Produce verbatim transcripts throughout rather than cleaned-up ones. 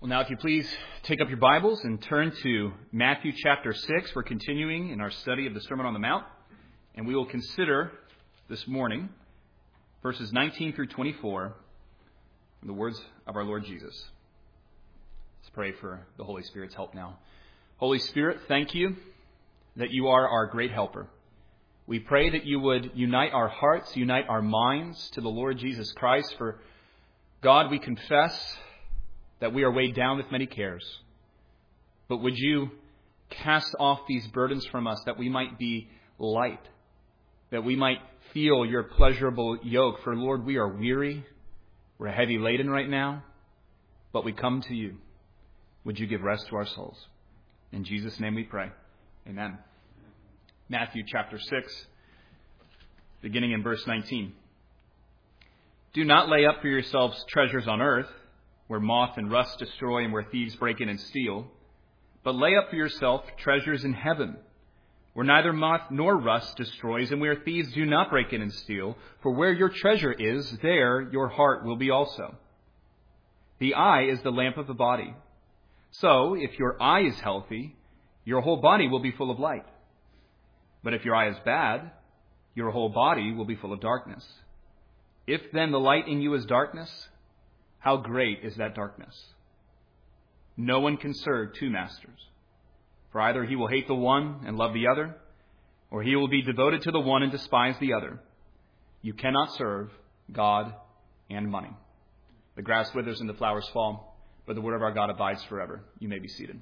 Well, now, if you please take up your Bibles and turn to Matthew chapter six. We're continuing in our study of the Sermon on the Mount, and we will consider this morning verses nineteen through twenty-four, the words of our Lord Jesus. Let's pray for the Holy Spirit's help now. Holy Spirit, thank you that you are our great helper. We pray that you would unite our hearts, unite our minds to the Lord Jesus Christ. For God, we confess that we are weighed down with many cares. But would you cast off these burdens from us that we might be light, that we might feel your pleasurable yoke? For Lord, we are weary, we're heavy laden right now, but we come to you. Would you give rest to our souls? In Jesus' name we pray. Amen. Matthew chapter six, beginning in verse nineteen. Do not lay up for yourselves treasures on earth, where moth and rust destroy and where thieves break in and steal. But lay up for yourself treasures in heaven, where neither moth nor rust destroys and where thieves do not break in and steal. For where your treasure is, there your heart will be also. The eye is the lamp of the body. So, if your eye is healthy, your whole body will be full of light. But if your eye is bad, your whole body will be full of darkness. If then the light in you is darkness, how great is that darkness? No one can serve two masters. For either he will hate the one and love the other, or he will be devoted to the one and despise the other. You cannot serve God and money. The grass withers and the flowers fall, but the word of our God abides forever. You may be seated.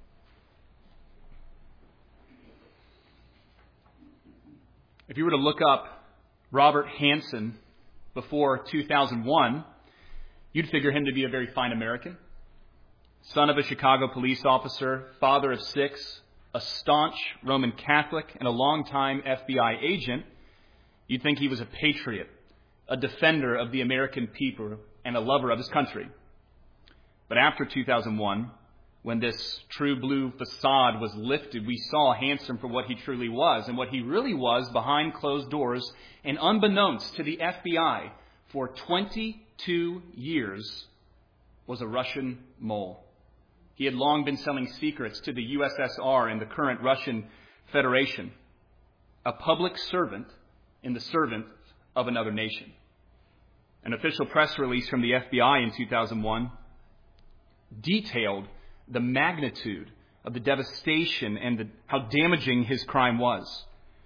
If you were to look up Robert Hansen before two thousand one, you'd figure him to be a very fine American, son of a Chicago police officer, father of six, a staunch Roman Catholic, and a longtime F B I agent. You'd think he was a patriot, a defender of the American people, and a lover of his country. But after two thousand one, when this true blue facade was lifted, we saw Hansen for what he truly was, and what he really was behind closed doors, and unbeknownst to the F B I, for twenty-two years, was a Russian mole. He had long been selling secrets to the U S S R and the current Russian Federation, a public servant in the servant of another nation. An official press release from the F B I in two thousand one detailed the magnitude of the devastation and the, how damaging his crime was.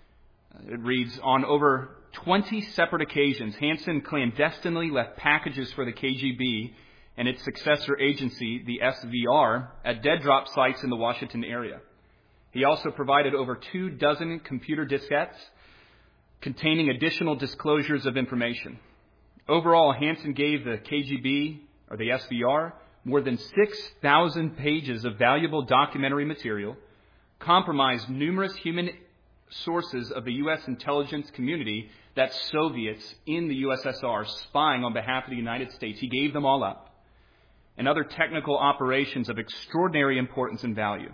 It reads, on over twenty separate occasions, Hansen clandestinely left packages for the K G B and its successor agency, the S V R, at dead drop sites in the Washington area. He also provided over two dozen computer diskettes containing additional disclosures of information. Overall, Hansen gave the K G B, or the S V R, more than six thousand pages of valuable documentary material, compromised numerous human sources of the U S intelligence community, that's Soviets in the U S S R spying on behalf of the United States. He gave them all up. And other technical operations of extraordinary importance and value.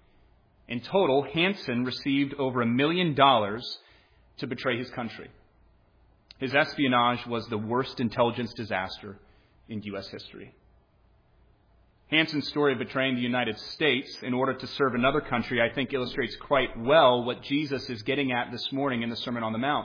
In total, Hansen received over a million dollars to betray his country. His espionage was the worst intelligence disaster in U S history. Hansen's story of betraying the United States in order to serve another country, I think, illustrates quite well what Jesus is getting at this morning in the Sermon on the Mount.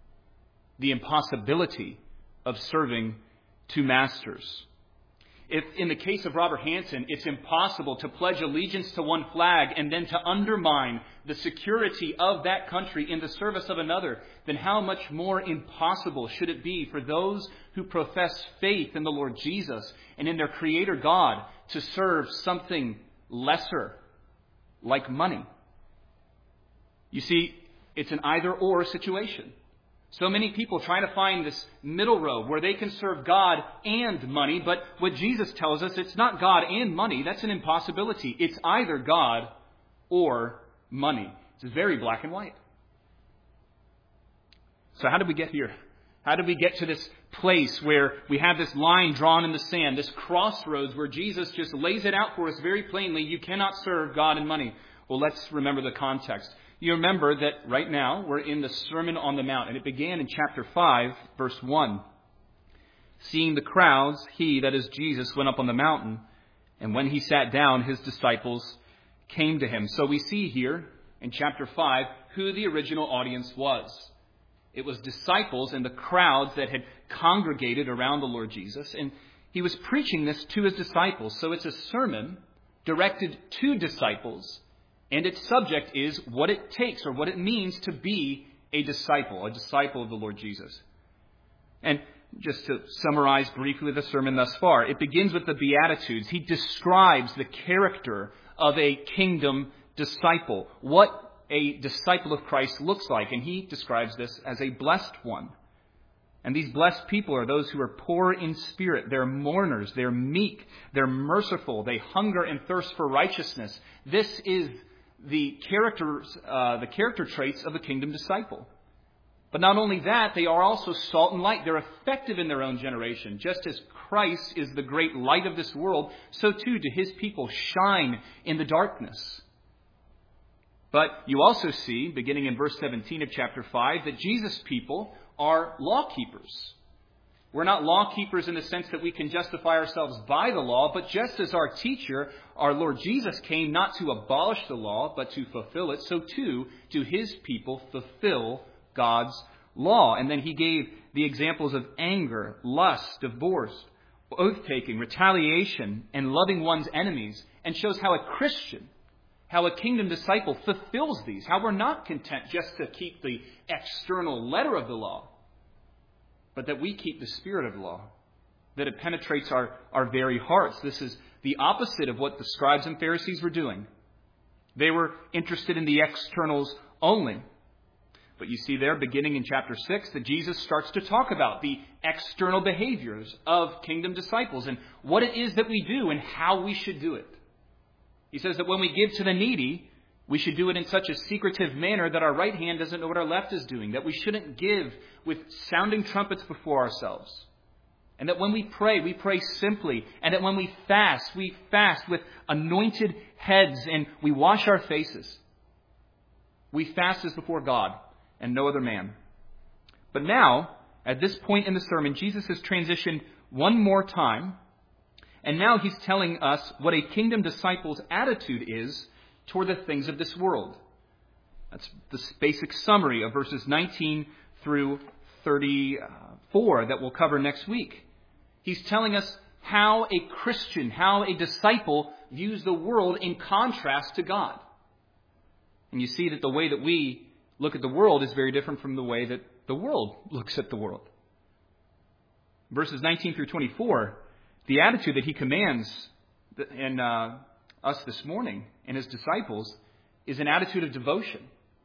The impossibility of serving two masters. If, in the case of Robert Hansen, it's impossible to pledge allegiance to one flag and then to undermine the security of that country in the service of another, then how much more impossible should it be for those who profess faith in the Lord Jesus and in their Creator God to serve something lesser, like money? You see, it's an either-or situation. So many people try to find this middle road where they can serve God and money, but what Jesus tells us, it's not God and money. That's an impossibility. It's either God or money. It's very black and white. So how did we get here? How did we get to this place where we have this line drawn in the sand, this crossroads where Jesus just lays it out for us very plainly? You cannot serve God and money. Well, let's remember the context. You remember that right now we're in the Sermon on the Mount, and it began in chapter five, verse one. Seeing the crowds, he, that is Jesus, went up on the mountain, And when he sat down, his disciples came to him. So we see here in chapter five who the original audience was. It was disciples and the crowds that had congregated around the Lord Jesus. And he was preaching this to his disciples. So it's a sermon directed to disciples. And its subject is what it takes or what it means to be a disciple, a disciple of the Lord Jesus. And just to summarize briefly the sermon thus far, it begins with the Beatitudes. He describes the character of a kingdom disciple, what a disciple of Christ looks like. And he describes this as a blessed one. And these blessed people are those who are poor in spirit. They're mourners. They're meek. They're merciful. They hunger and thirst for righteousness. This is the characters, uh, the character traits of a kingdom disciple. But not only that, they are also salt and light. They're effective in their own generation. Just as Christ is the great light of this world, so too do his people shine in the darkness. But you also see, beginning in verse seventeen of chapter five, that Jesus' people are law keepers. We're not law keepers in the sense that we can justify ourselves by the law, but just as our teacher, our Lord Jesus, came not to abolish the law, but to fulfill it, so too do his people fulfill God's law. And then he gave the examples of anger, lust, divorce, oath-taking, retaliation, and loving one's enemies, and shows how a Christian, how a kingdom disciple fulfills these, how we're not content just to keep the external letter of the law, but that we keep the spirit of the law, that it penetrates our, our very hearts. This is the opposite of what the scribes and Pharisees were doing. They were interested in the externals only. But you see there, beginning in chapter six, that Jesus starts to talk about the external behaviors of kingdom disciples and what it is that we do and how we should do it. He says that when we give to the needy, we should do it in such a secretive manner that our right hand doesn't know what our left is doing, that we shouldn't give with sounding trumpets before ourselves, and that when we pray, we pray simply, and that when we fast, we fast with anointed heads and we wash our faces. We fast as before God and no other man. But now, at this point in the sermon, Jesus has transitioned one more time, and now he's telling us what a kingdom disciple's attitude is toward the things of this world. That's the basic summary of verses nineteen through thirty-four that we'll cover next week. He's telling us how a Christian, how a disciple views the world in contrast to God. And you see that the way that we look at the world is very different from the way that the world looks at the world. Verses nineteen through twenty-four, the attitude that he commands in uh, us this morning and his disciples is an attitude of devotion.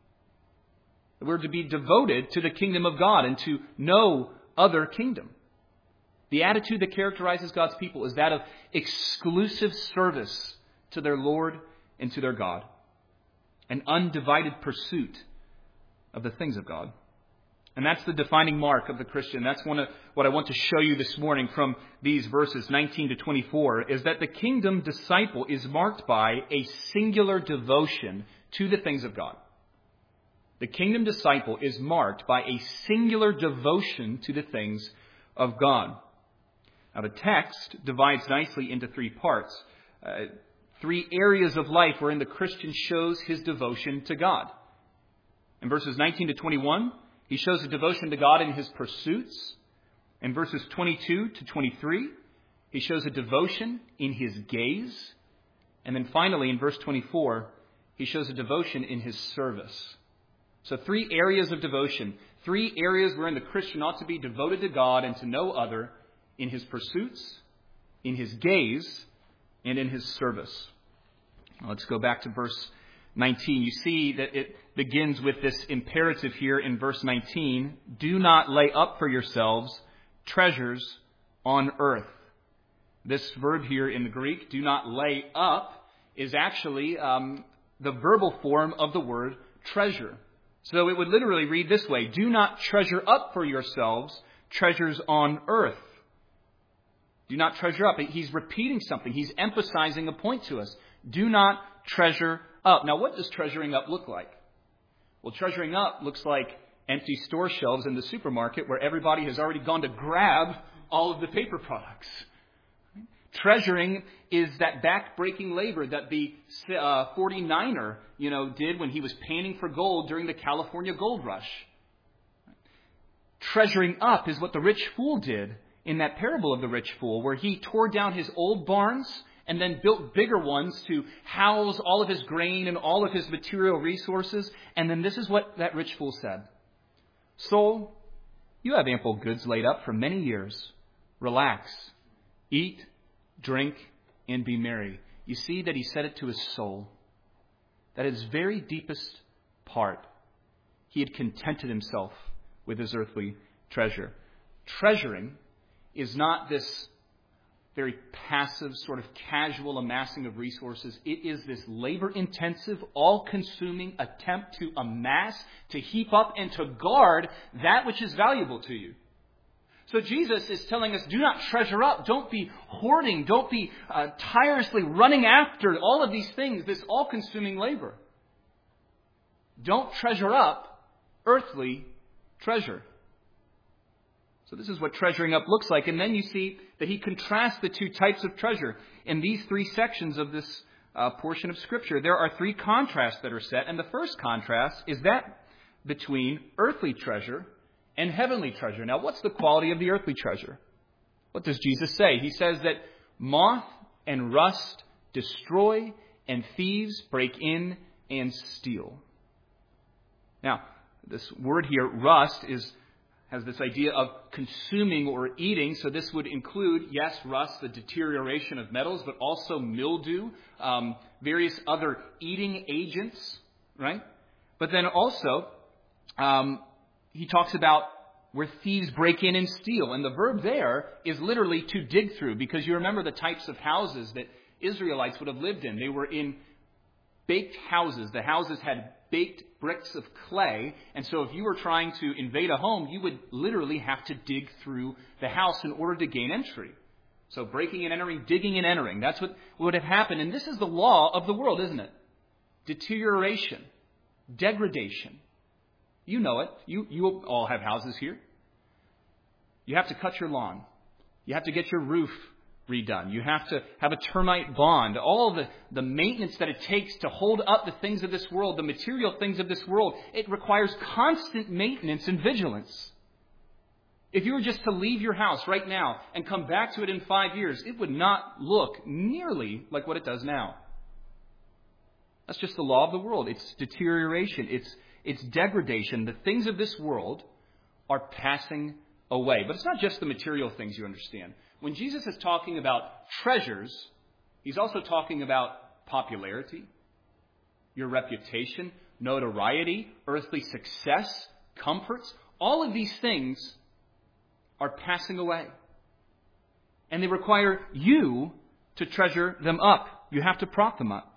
We're to be devoted to the kingdom of God and to no other kingdom. The attitude that characterizes God's people is that of exclusive service to their Lord and to their God. An undivided pursuit of the things of God. And that's the defining mark of the Christian. That's one of what I want to show you this morning from these verses nineteen to twenty-four, is that the kingdom disciple is marked by a singular devotion to the things of God. The kingdom disciple is marked by a singular devotion to the things of God. Now, the text divides nicely into three parts. Uh, three areas of life wherein the Christian shows his devotion to God. In verses nineteen to twenty-one, he shows a devotion to God in his pursuits. In verses twenty-two to twenty-three, he shows a devotion in his gaze. And then finally, in verse twenty-four, he shows a devotion in his service. So three areas of devotion, three areas wherein the Christian ought to be devoted to God and to no other, in his pursuits, in his gaze, and in his service. Now, let's go back to verse nineteen. You see that it begins with this imperative here in verse nineteen. Do not lay up for yourselves treasures on earth. This verb here in the Greek, do not lay up, is actually um, the verbal form of the word treasure. So it would literally read this way: do not treasure up for yourselves treasures on earth. Do not treasure up. He's repeating something. He's emphasizing a point to us. Do not treasure up. Now, what does treasuring up look like? Well, treasuring up looks like empty store shelves in the supermarket where everybody has already gone to grab all of the paper products. Treasuring is that back-breaking labor that the uh, forty-niner, you know, did when he was panning for gold during the California gold rush. Treasuring up is what the rich fool did in that parable of the rich fool, where he tore down his old barns and then built bigger ones to house all of his grain and all of his material resources. And then this is what that rich fool said. Soul, you have ample goods laid up for many years. Relax, eat, drink, and be merry. You see that he said it to his soul. That his very deepest part, he had contented himself with his earthly treasure. Treasuring is not this very passive, sort of casual amassing of resources. It is this labor-intensive, all-consuming attempt to amass, to heap up, and to guard that which is valuable to you. So Jesus is telling us, do not treasure up. Don't be hoarding. Don't be uh, tirelessly running after all of these things, this all-consuming labor. Don't treasure up earthly treasure. So this is what treasuring up looks like. And then you see that he contrasts the two types of treasure. In these three sections of this uh, portion of Scripture, there are three contrasts that are set. And the first contrast is that between earthly treasure and heavenly treasure. Now, what's the quality of the earthly treasure? What does Jesus say? He says that moth and rust destroy, and thieves break in and steal. Now, this word here, rust, is has this idea of consuming or eating. So this would include, yes, rust, the deterioration of metals, but also mildew, um, various other eating agents, right? But then also, um, he talks about where thieves break in and steal. And the verb there is literally to dig through, because you remember the types of houses that Israelites would have lived in. They were in baked houses. The houses had baked bricks of clay. And so if you were trying to invade a home, you would literally have to dig through the house in order to gain entry. So breaking and entering, digging and entering. That's what would have happened. And this is the law of the world, isn't it? Deterioration, degradation. You know it. You, you all have houses here. You have to cut your lawn. You have to get your roof redone. You have to have a termite bond. All the, the maintenance that it takes to hold up the things of this world, the material things of this world, it requires constant maintenance and vigilance. If you were just to leave your house right now and come back to it in five years, it would not look nearly like what it does now. That's just the law of the world. It's deterioration. It's, it's degradation. The things of this world are passing away. But it's not just the material things, you understand. When Jesus is talking about treasures, he's also talking about popularity, your reputation, notoriety, earthly success, comforts. All of these things are passing away. And they require you to treasure them up. You have to prop them up.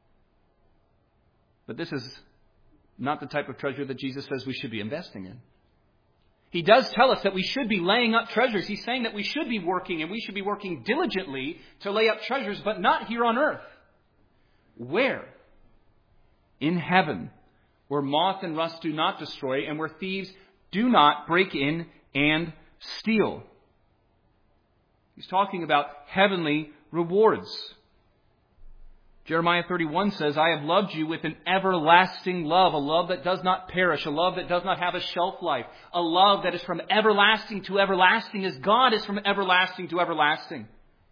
But this is not the type of treasure that Jesus says we should be investing in. He does tell us that we should be laying up treasures. He's saying that we should be working, and we should be working diligently to lay up treasures, but not here on earth. Where? In heaven, where moth and rust do not destroy, and where thieves do not break in and steal. He's talking about heavenly rewards. Jeremiah thirty-one says, I have loved you with an everlasting love, a love that does not perish, a love that does not have a shelf life, a love that is from everlasting to everlasting, as God is from everlasting to everlasting.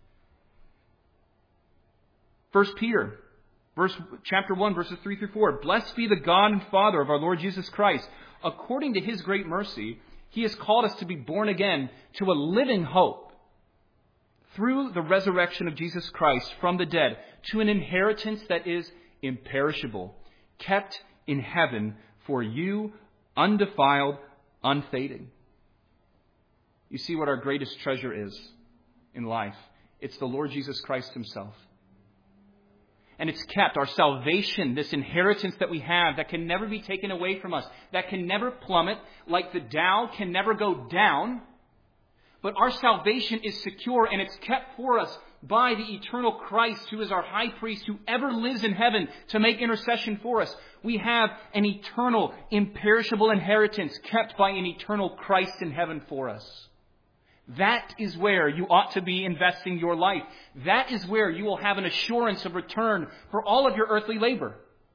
First Peter, verse, chapter one, verses three through four. Blessed be the God and Father of our Lord Jesus Christ. According to his great mercy, he has called us to be born again to a living hope, through the resurrection of Jesus Christ from the dead, to an inheritance that is imperishable, kept in heaven for you, undefiled, unfading. You see what our greatest treasure is in life. It's the Lord Jesus Christ himself. And it's kept, our salvation, this inheritance that we have that can never be taken away from us, that can never plummet, like the Dow can never go down. But our salvation is secure, and it's kept for us by the eternal Christ, who is our high priest, who ever lives in heaven to make intercession for us. We have an eternal, imperishable inheritance kept by an eternal Christ in heaven for us. That is where you ought to be investing your life. That is where you will have an assurance of return for all of your earthly labor.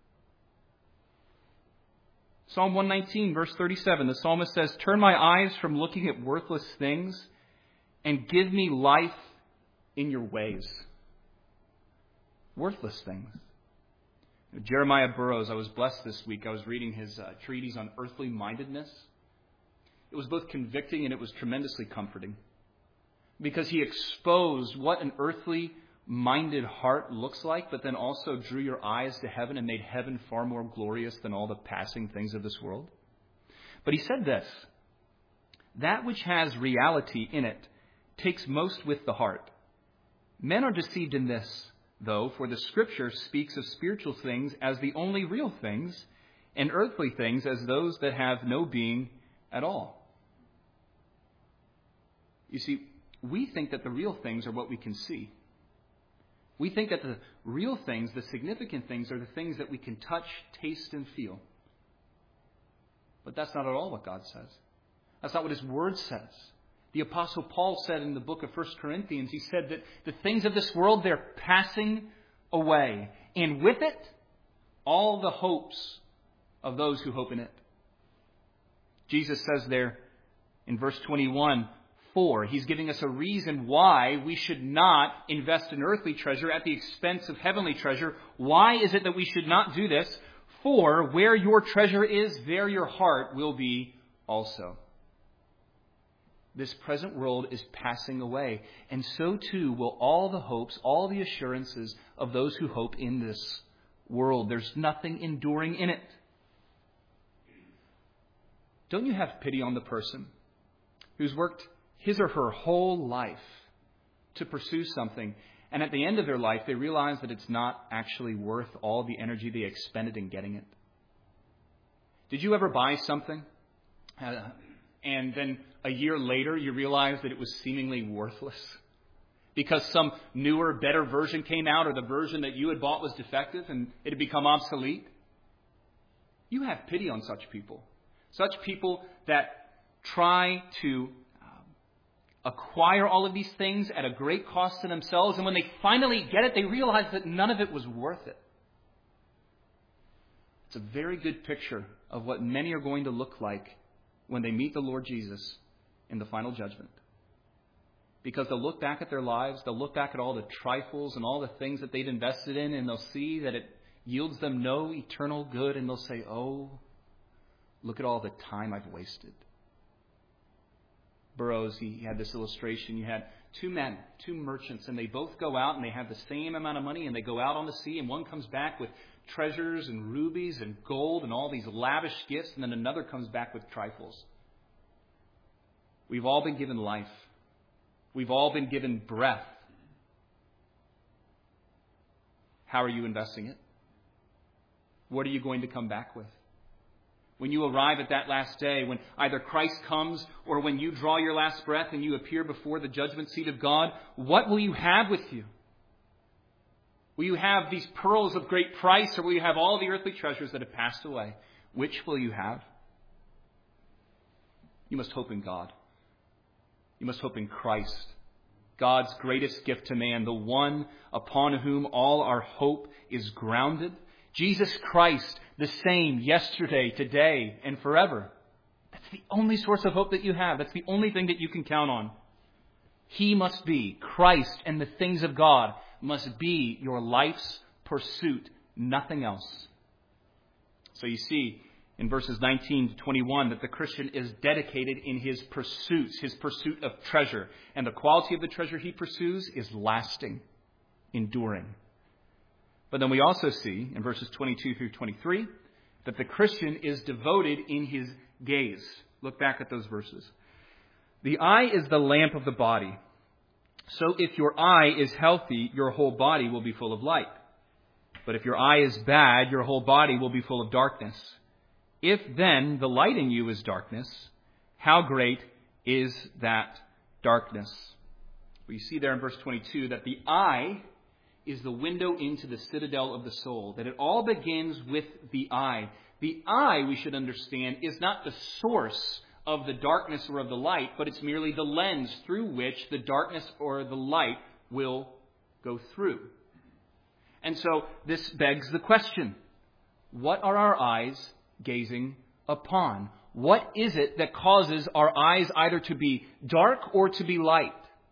Psalm one nineteen, verse thirty-seven, the psalmist says, "Turn my eyes from looking at worthless things and give me life in your ways." Worthless things. Jeremiah Burroughs, I was blessed this week. I was reading his uh, treatise on earthly mindedness. It was both convicting and it was tremendously comforting because he exposed what an earthly minded heart looks like, but then also drew your eyes to heaven and made heaven far more glorious than all the passing things of this world. But he said this, "That which has reality in it takes most with the heart. Men are deceived in this, though, for the Scripture speaks of spiritual things as the only real things, and earthly things as those that have no being at all." You see, we think that the real things are what we can see. We think that the real things, the significant things, are the things that we can touch, taste, and feel. But that's not at all what God says. That's not what His Word says. The Apostle Paul said in the book of First Corinthians, he said that the things of this world, they're passing away. And with it, all the hopes of those who hope in it. Jesus says there in verse twenty-one, for, he's giving us a reason why we should not invest in earthly treasure at the expense of heavenly treasure. Why is it that we should not do this? For where your treasure is, there your heart will be also. This present world is passing away, and so too will all the hopes, all the assurances of those who hope in this world. There's nothing enduring in it. Don't you have pity on the person who's worked his or her whole life to pursue something, and at the end of their life they realize that it's not actually worth all the energy they expended in getting it? Did you ever buy something uh, and then a year later you realize that it was seemingly worthless because some newer, better version came out, or the version that you had bought was defective and it had become obsolete? You have pity on such people. Such people that try to acquire all of these things at a great cost to themselves, and when they finally get it, they realize that none of it was worth it. It's a very good picture of what many are going to look like when they meet the Lord Jesus in the final judgment. Because they'll look back at their lives, they'll look back at all the trifles and all the things that they've invested in, and they'll see that it yields them no eternal good, and they'll say, oh, look at all the time I've wasted. Burroughs, he had this illustration. You had two men, two merchants, and they both go out and they have the same amount of money, and they go out on the sea, and one comes back with treasures and rubies and gold and all these lavish gifts, and then another comes back with trifles. We've all been given life. We've all been given breath. How are you investing it? What are you going to come back with? When you arrive at that last day, when either Christ comes or when you draw your last breath and you appear before the judgment seat of God, what will you have with you? Will you have these pearls of great price, or will you have all the earthly treasures that have passed away? Which will you have? You must hope in God. You must hope in Christ, God's greatest gift to man, the one upon whom all our hope is grounded. Jesus Christ, the same yesterday, today, and forever. That's the only source of hope that you have. That's the only thing that you can count on. He must be, Christ and the things of God must be your life's pursuit, nothing else. So you see in verses nineteen to twenty-one that the Christian is dedicated in his pursuits, his pursuit of treasure. And the quality of the treasure he pursues is lasting, enduring. But then we also see in verses twenty-two through twenty-three that the Christian is devoted in his gaze. Look back at those verses. The eye is the lamp of the body. So if your eye is healthy, your whole body will be full of light. But if your eye is bad, your whole body will be full of darkness. If then the light in you is darkness, how great is that darkness? We see there in verse twenty-two that the eye is the window into the citadel of the soul, that it all begins with the eye. The eye, we should understand, is not the source of the darkness or of the light, but it's merely the lens through which the darkness or the light will go through. And so this begs the question, what are our eyes gazing upon? What is it that causes our eyes either to be dark or to be light?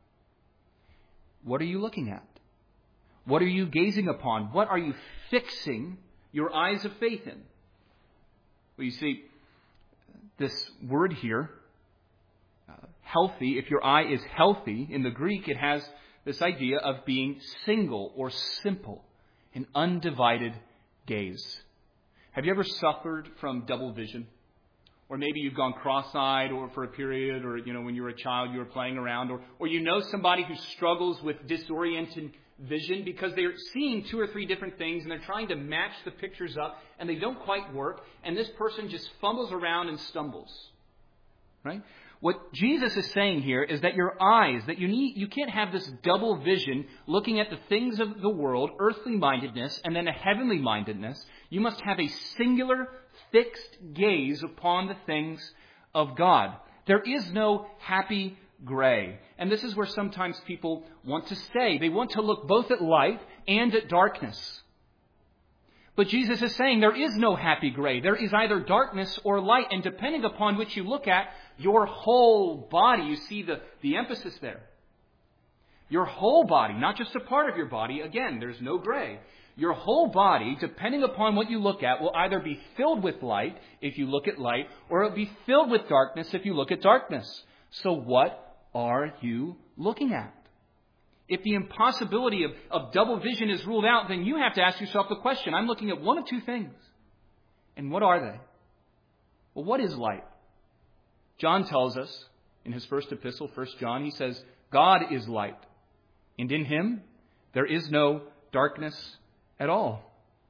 What are you looking at? What are you gazing upon? What are you fixing your eyes of faith in? Well, you see, this word here, uh, healthy, if your eye is healthy, in the Greek it has this idea of being single or simple, an undivided gaze. Have you ever suffered from double vision? Or maybe you've gone cross-eyed or for a period, or, you know, when you were a child you were playing around, or, or you know somebody who struggles with disoriented vision because they're seeing two or three different things and they're trying to match the pictures up and they don't quite work, and this person just fumbles around and stumbles. Right? What Jesus is saying here is that your eyes, that you need, you can't have this double vision looking at the things of the world, earthly mindedness, and then a heavenly mindedness. You must have a singular, fixed gaze upon the things of God. There is no happy gray. And this is where sometimes people want to stay. They want to look both at light and at darkness. But Jesus is saying there is no happy gray. There is either darkness or light. And depending upon which you look at, your whole body, you see the, the emphasis there. Your whole body, not just a part of your body. Again, there's no gray. Your whole body, depending upon what you look at, will either be filled with light if you look at light, or it will be filled with darkness if you look at darkness. So what are you looking at? If the impossibility of, of double vision is ruled out, then you have to ask yourself the question, I'm looking at one of two things. And what are they? Well, what is light? John tells us in his first epistle, First John, he says, God is light, and in him there is no darkness at all.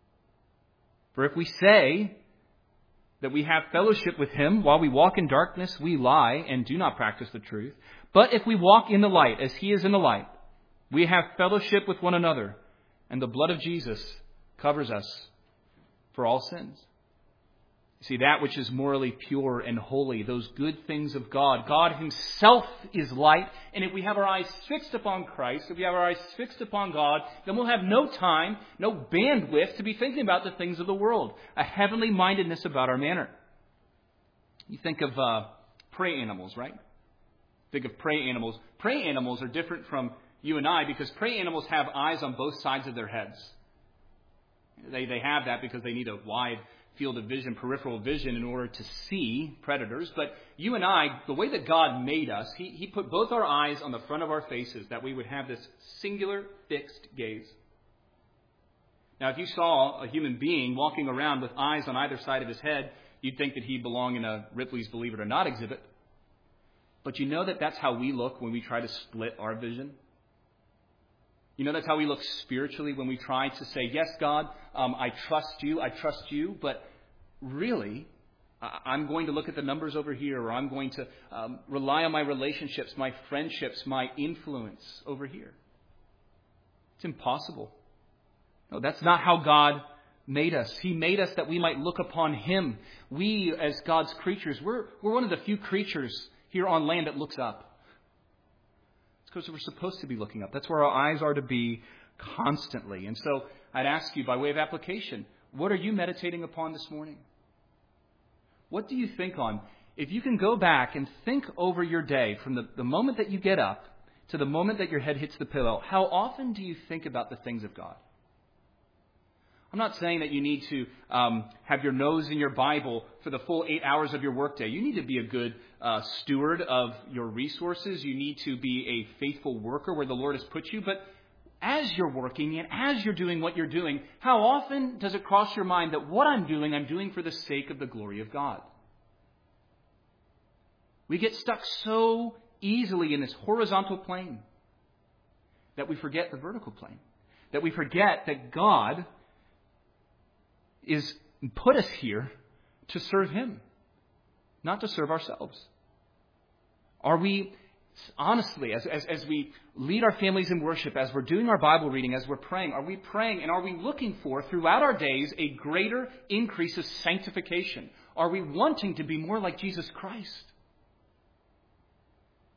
For if we say that we have fellowship with him while we walk in darkness, we lie and do not practice the truth. But if we walk in the light as he is in the light, we have fellowship with one another, and the blood of Jesus covers us for all sins. You see, that which is morally pure and holy, those good things of God, God himself is light. And if we have our eyes fixed upon Christ, if we have our eyes fixed upon God, then we'll have no time, no bandwidth to be thinking about the things of the world. A heavenly mindedness about our manner. You think of uh, prey animals, right? Think of prey animals. Prey animals are different from you and I because prey animals have eyes on both sides of their heads. They, they have that because they need a wide field of vision, peripheral vision, in order to see predators. But you and I, the way that God made us, he, he put both our eyes on the front of our faces, that we would have this singular, fixed gaze. Now, if you saw a human being walking around with eyes on either side of his head, you'd think that he belonged in a Ripley's Believe It or Not exhibit. But you know that that's how we look when we try to split our vision? You know, that's how we look spiritually when we try to say, yes, God, um, I trust you, I trust you, but really, I'm going to look at the numbers over here, or I'm going to um, rely on my relationships, my friendships, my influence over here. It's impossible. No, that's not how God made us. He made us that we might look upon him. We, as God's creatures, we're, we're one of the few creatures here on land that looks up. Because we're supposed to be looking up. That's where our eyes are to be constantly. And so I'd ask you, by way of application, what are you meditating upon this morning? What do you think on? If you can go back and think over your day from the, the moment that you get up to the moment that your head hits the pillow, how often do you think about the things of God? I'm not saying that you need to um, have your nose in your Bible for the full eight hours of your workday. You need to be a good uh, steward of your resources. You need to be a faithful worker where the Lord has put you. But as you're working and as you're doing what you're doing, how often does it cross your mind that what I'm doing, I'm doing for the sake of the glory of God? We get stuck so easily in this horizontal plane that we forget the vertical plane, that we forget that God is put us here to serve him, not to serve ourselves. Are we, honestly, as, as, as we lead our families in worship, as we're doing our Bible reading, as we're praying, are we praying and are we looking for, throughout our days, a greater increase of sanctification? Are we wanting to be more like Jesus Christ?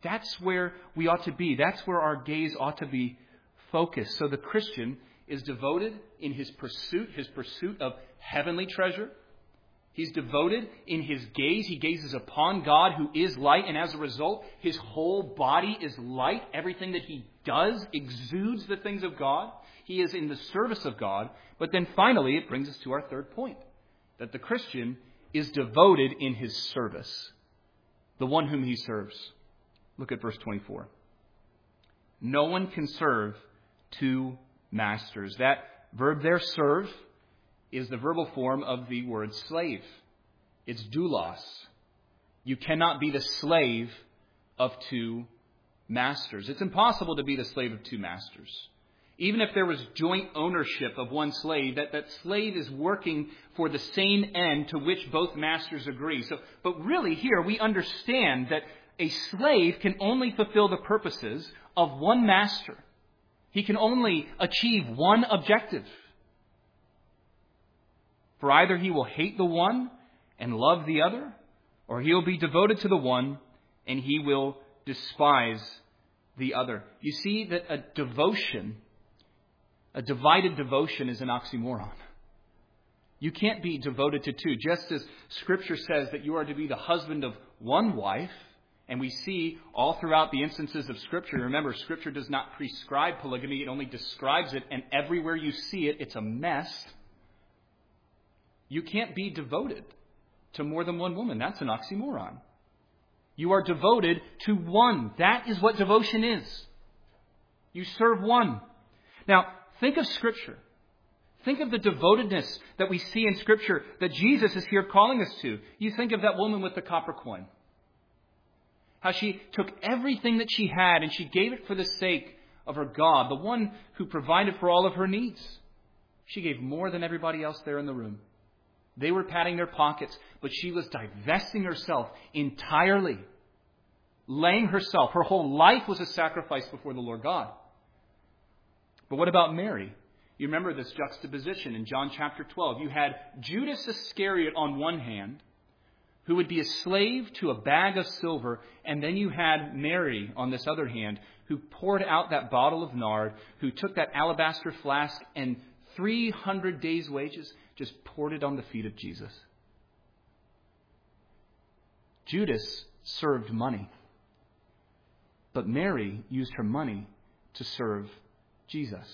That's where we ought to be. That's where our gaze ought to be focused. So the Christian is devoted in his pursuit, his pursuit of heavenly treasure. He's devoted in his gaze. He gazes upon God who is light, and as a result, his whole body is light. Everything that he does exudes the things of God. He is in the service of God. But then finally, it brings us to our third point, that the Christian is devoted in his service, the one whom he serves. Look at verse twenty-four. No one can serve two masters. That verb there, serve, is the verbal form of the word slave. It's doulos. You cannot be the slave of two masters. It's impossible to be the slave of two masters. Even if there was joint ownership of one slave, that, that slave is working for the same end to which both masters agree. So, but really here we understand that a slave can only fulfill the purposes of one master. He can only achieve one objective. For either he will hate the one and love the other, or he will be devoted to the one and he will despise the other. You see that a devotion, a divided devotion is an oxymoron. You can't be devoted to two. Just as Scripture says that you are to be the husband of one wife, and we see all throughout the instances of Scripture, remember, Scripture does not prescribe polygamy, it only describes it, and everywhere you see it, it's a mess. You can't be devoted to more than one woman. That's an oxymoron. You are devoted to one. That is what devotion is. You serve one. Now, think of Scripture. Think of the devotedness that we see in Scripture that Jesus is here calling us to. You think of that woman with the copper coin. How she took everything that she had and she gave it for the sake of her God, the one who provided for all of her needs. She gave more than everybody else there in the room. They were padding their pockets, but she was divesting herself entirely, laying herself. Her whole life was a sacrifice before the Lord God. But what about Mary? You remember this juxtaposition in John chapter twelve. You had Judas Iscariot on one hand, who would be a slave to a bag of silver, and then you had Mary on this other hand, who poured out that bottle of nard, who took that alabaster flask and three hundred days' wages, just poured it on the feet of Jesus. Judas served money, but Mary used her money to serve Jesus.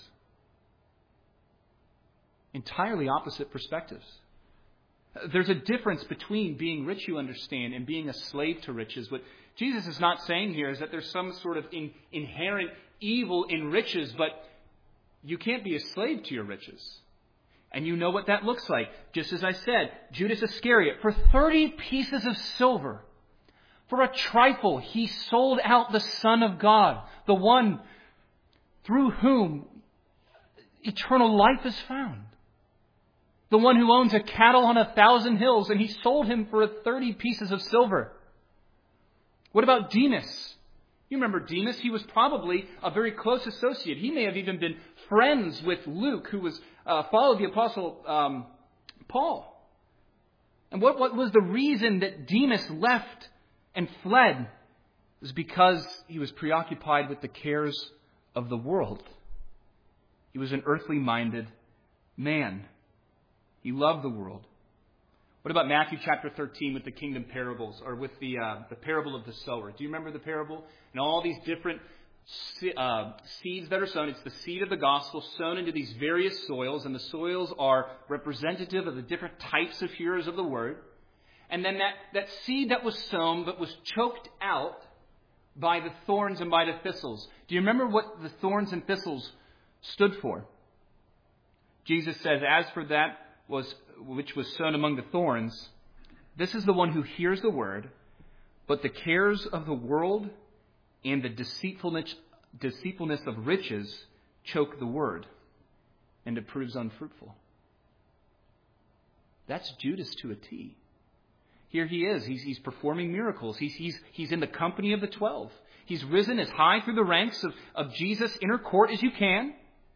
Entirely opposite perspectives. There's a difference between being rich, you understand, and being a slave to riches. What Jesus is not saying here is that there's some sort of in, inherent evil in riches, but you can't be a slave to your riches. And you know what that looks like. Just as I said, Judas Iscariot, for thirty pieces of silver, for a trifle, he sold out the Son of God, the one through whom eternal life is found. The one who owns a cattle on a thousand hills, and he sold him for thirty pieces of silver. What about Demas? You remember Demas? He was probably a very close associate. He may have even been friends with Luke, who was uh, followed the Apostle um, Paul. And what, what was the reason that Demas left and fled? It was because he was preoccupied with the cares of the world. He was an earthly-minded man. He loved the world. What about Matthew chapter thirteen with the kingdom parables, or with the uh, the parable of the sower? Do you remember the parable? And all these different uh, seeds that are sown. It's the seed of the gospel sown into these various soils, and the soils are representative of the different types of hearers of the word. And then that, that seed that was sown but was choked out by the thorns and by the thistles. Do you remember what the thorns and thistles stood for? Jesus says, as for that was which was sown among the thorns, this is the one who hears the word, but the cares of the world and the deceitfulness, deceitfulness of riches choke the word, and it proves unfruitful. That's Judas to a T. Here he is. He's, he's performing miracles. He's, he's, he's in the company of the twelve. He's risen as high through the ranks of, of Jesus' inner court as you can.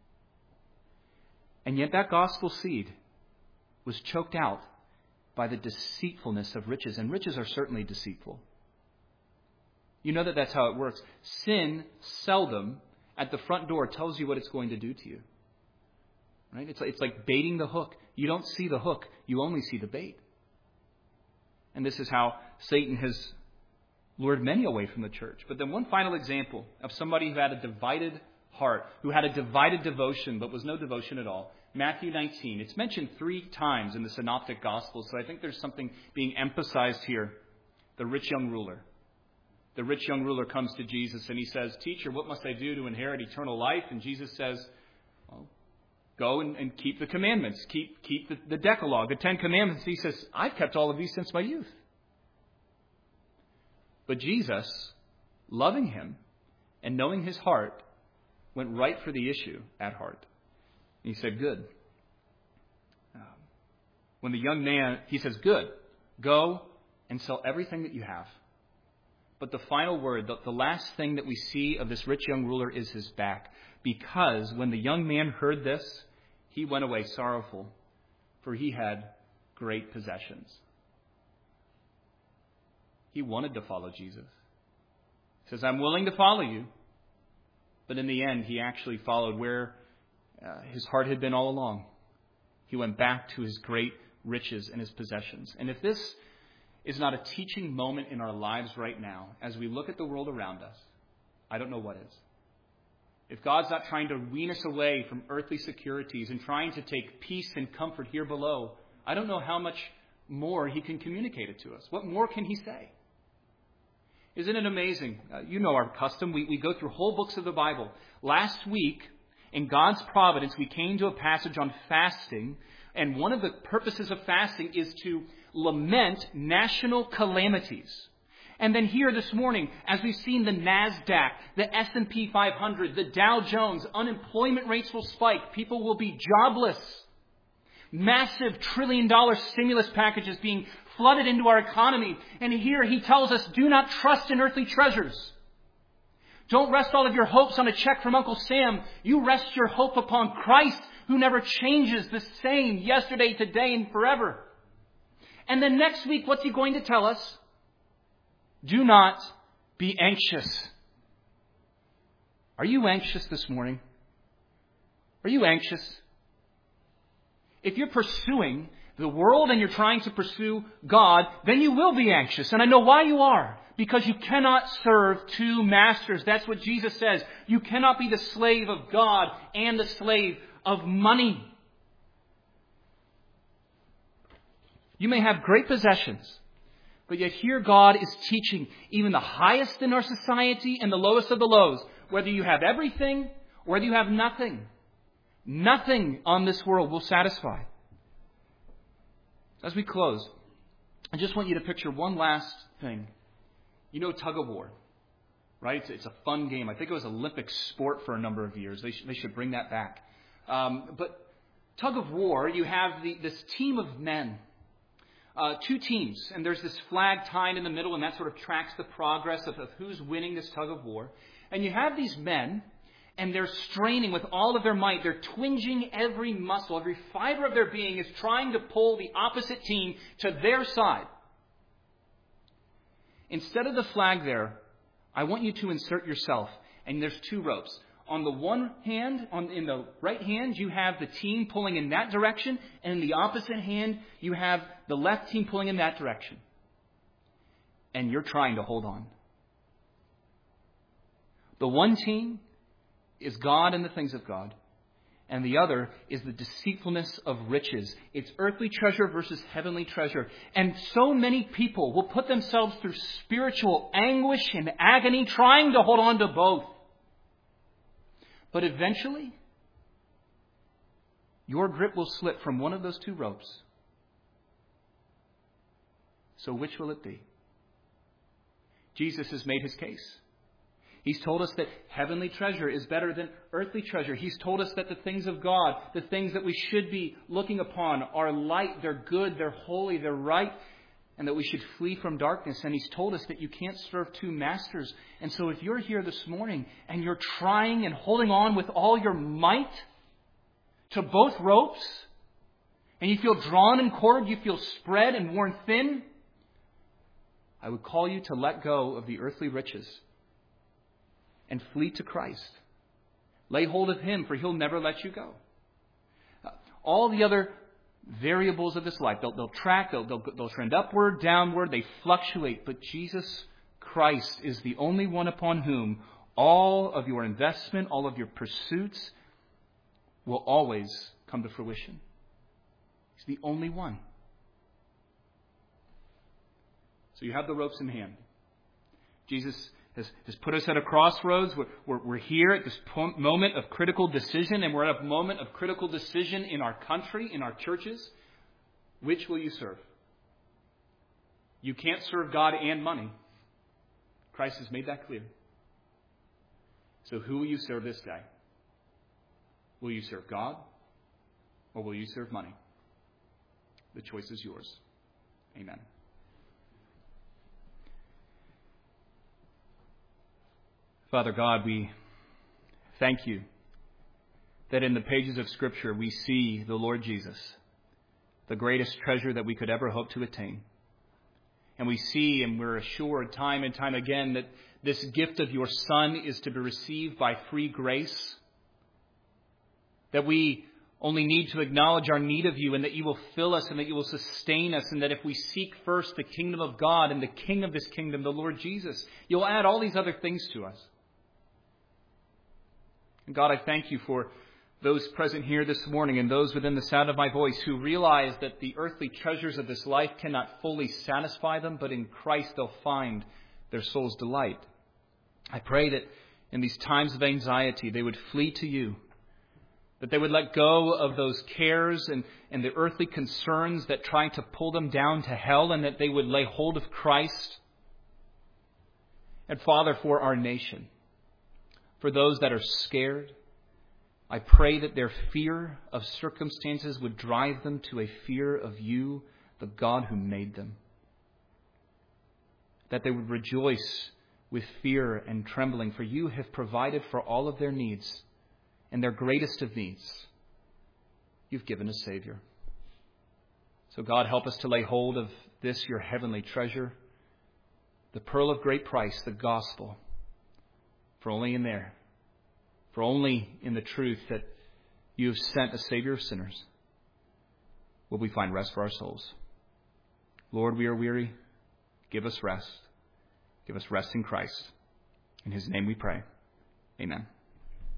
And yet that gospel seed was choked out by the deceitfulness of riches. And riches are certainly deceitful. You know that that's how it works. Sin seldom at the front door tells you what it's going to do to you. Right? It's like, it's like baiting the hook. You don't see the hook. You only see the bait. And this is how Satan has lured many away from the church. But then one final example of somebody who had a divided heart, who had a divided devotion, but was no devotion at all. Matthew nineteen. It's mentioned three times in the Synoptic Gospels, so I think there's something being emphasized here. The rich young ruler. The rich young ruler comes to Jesus and he says, "Teacher, what must I do to inherit eternal life?" And Jesus says, well, go and, and keep the commandments. Keep, keep the, the Decalogue, the Ten Commandments. He says, "I've kept all of these since my youth." But Jesus, loving him and knowing his heart, went right for the issue at heart. And he said, "Good." Um, when the young man, he says, "Good, go and sell everything that you have." But the final word, the, the last thing that we see of this rich young ruler is his back. Because when the young man heard this, he went away sorrowful, for he had great possessions. He wanted to follow Jesus. He says, "I'm willing to follow you." But in the end, he actually followed where uh, his heart had been all along. He went back to his great riches and his possessions. And if this is not a teaching moment in our lives right now, as we look at the world around us, I don't know what is. If God's not trying to wean us away from earthly securities and trying to take peace and comfort here below, I don't know how much more he can communicate it to us. What more can he say? Isn't it amazing? Uh, you know our custom. We, we go through whole books of the Bible. Last week, in God's providence, we came to a passage on fasting. And one of the purposes of fasting is to lament national calamities. And then here this morning, as we've seen the NASDAQ, the S and P five hundred, the Dow Jones, unemployment rates will spike. People will be jobless. Massive trillion dollar stimulus packages being flooded into our economy. And here he tells us, do not trust in earthly treasures. Don't rest all of your hopes on a check from Uncle Sam. You rest your hope upon Christ, who never changes, the same yesterday, today, and forever. And then next week, what's he going to tell us? Do not be anxious. Are you anxious this morning? Are you anxious? If you're pursuing the world and you're trying to pursue God, then you will be anxious. And I know why you are. Because you cannot serve two masters. That's what Jesus says. You cannot be the slave of God and the slave of money. You may have great possessions, but yet here God is teaching even the highest in our society and the lowest of the lows. Whether you have everything or whether you have nothing, nothing on this world will satisfy. As we close, I just want you to picture one last thing. You know tug of war, right? It's, it's a fun game. I think it was Olympic sport for a number of years. They, sh- they should bring that back. Um, but tug of war, you have the, this team of men. Uh, two teams, and there's this flag tied in the middle, and that sort of tracks the progress of, of who's winning this tug of war. And you have these men, and they're straining with all of their might. They're twinging every muscle. Every fiber of their being is trying to pull the opposite team to their side. Instead of the flag there, I want you to insert yourself. And there's two ropes. On the one hand, on in the right hand, you have the team pulling in that direction. And in the opposite hand, you have the left team pulling in that direction. And you're trying to hold on. The one team is God and the things of God. And the other is the deceitfulness of riches. It's earthly treasure versus heavenly treasure. And so many people will put themselves through spiritual anguish and agony trying to hold on to both. But eventually, your grip will slip from one of those two ropes. So which will it be? Jesus has made his case. He's told us that heavenly treasure is better than earthly treasure. He's told us that the things of God, the things that we should be looking upon, are light, they're good, they're holy, they're right, and that we should flee from darkness. And he's told us that you can't serve two masters. And so if you're here this morning and you're trying and holding on with all your might to both ropes, and you feel drawn and quartered, you feel spread and worn thin, I would call you to let go of the earthly riches and flee to Christ. Lay hold of Him, for He'll never let you go. All the other variables of this life, they'll, they'll track, they'll, they'll, they'll trend upward, downward, they fluctuate. But Jesus Christ is the only one upon whom all of your investment, all of your pursuits will always come to fruition. He's the only one. So you have the ropes in hand. Jesus has, has put us at a crossroads. We're, we're, we're here at this po- moment of critical decision, and we're at a moment of critical decision in our country, in our churches. Which will you serve? You can't serve God and money. Christ has made that clear. So who will you serve this day? Will you serve God, or will you serve money? The choice is yours. Amen. Father God, we thank you that in the pages of Scripture we see the Lord Jesus, the greatest treasure that we could ever hope to attain. And we see and we're assured time and time again that this gift of your Son is to be received by free grace, that we only need to acknowledge our need of you, and that you will fill us and that you will sustain us, and that if we seek first the kingdom of God and the King of this kingdom, the Lord Jesus, you'll add all these other things to us. And God, I thank you for those present here this morning and those within the sound of my voice who realize that the earthly treasures of this life cannot fully satisfy them, but in Christ they'll find their soul's delight. I pray that in these times of anxiety they would flee to you, that they would let go of those cares and, and the earthly concerns that try to pull them down to hell, and that they would lay hold of Christ. And Father, for our nation, for those that are scared, I pray that their fear of circumstances would drive them to a fear of you, the God who made them. That they would rejoice with fear and trembling, for you have provided for all of their needs, and their greatest of needs, you've given a Savior. So God, help us to lay hold of this, your heavenly treasure, the pearl of great price, the gospel. For only in there, for only in the truth that you have sent a Savior of sinners, will we find rest for our souls. Lord, we are weary. Give us rest. Give us rest in Christ. In His name we pray. Amen.